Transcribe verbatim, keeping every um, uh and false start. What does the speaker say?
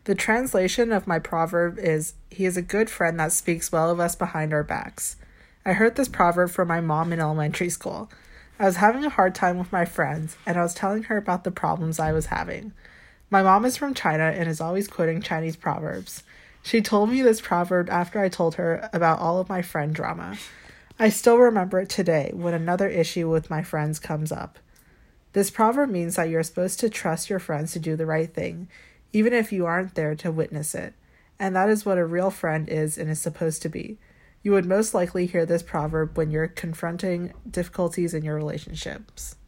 The translation of my proverb is, he is a good friend that speaks well of us behind our backs. I heard this proverb from my mom in elementary school. I was having a hard time with my friends, and I was telling her about the problems I was having. My mom is from China and is always quoting Chinese proverbs. She told me this proverb after I told her about all of my friend drama. I still remember it today when another issue with my friends comes up. This proverb means that you're supposed to trust your friends to do the right thing, even if you aren't there to witness it. And that is what a real friend is and is supposed to be. You would most likely hear this proverb when you're confronting difficulties in your relationships.